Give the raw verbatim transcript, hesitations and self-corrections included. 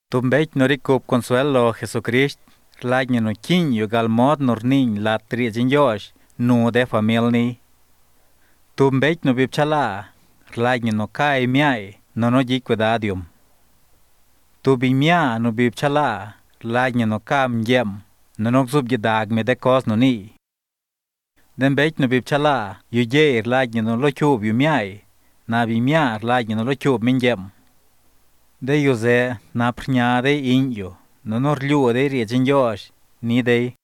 Tumbech no ricup consuelo Jesucrist, lagna no king yu gal mod nor ning la triajin yosh, nu de famil ni. Tumbech no bib chala, lagna no kai miai, no no jik wedadium. Tubi mia no bib chala, lagna no kam yem, no no zub yedag me de kos no ni. Den bech no bib chala, yu jer lagna no lo chub yu miai, na bi mia lagna no lo chub min yem. De yu ze na prnya de inyo, no no rlu de riajin yosh, ni de